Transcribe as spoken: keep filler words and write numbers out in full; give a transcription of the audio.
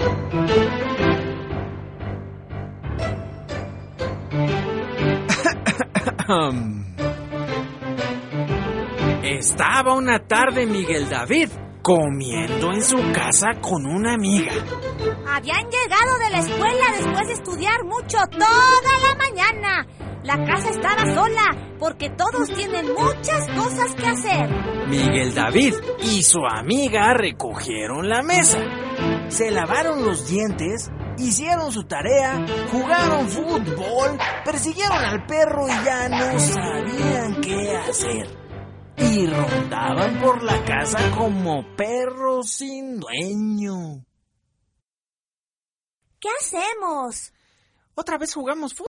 Estaba una tarde Miguel David comiendo en su casa con una amiga. Habían llegado de la escuela después de estudiar mucho toda la mañana. La casa estaba sola porque todos tienen muchas cosas que hacer. Miguel David y su amiga recogieron la mesa, se lavaron los dientes, hicieron su tarea, jugaron fútbol, persiguieron al perro y ya no sabían qué hacer. Y rondaban por la casa como perros sin dueño. ¿Qué hacemos? Otra vez jugamos fútbol.